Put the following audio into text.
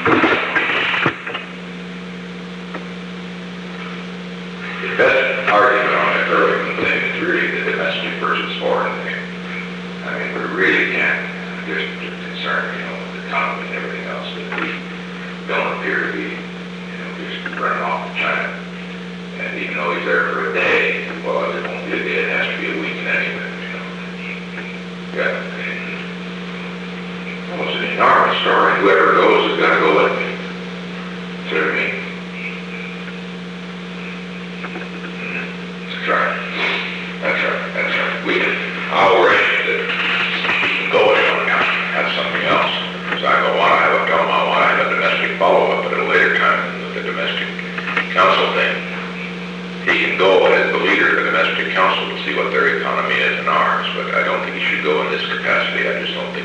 The best argument on the Burlington thing is really the domestic versus foreign thing. I mean, we really can't, there's concern, with the economy and everything else, but we don't appear to be, just running off to China. And even though he's there for a day, well, it won't be a day, it has to be a week in any event, Yeah. Well, it's an enormous story. Whoever goes has got to go with me. See what I mean? That's right. I'll arrange that he can go with him now. That's something else. Because I don't want to have a domestic follow-up at a later time with the domestic council thing. He can go as the leader of the domestic council to see what their economy is and ours, but I don't think he should go in this capacity. I just don't think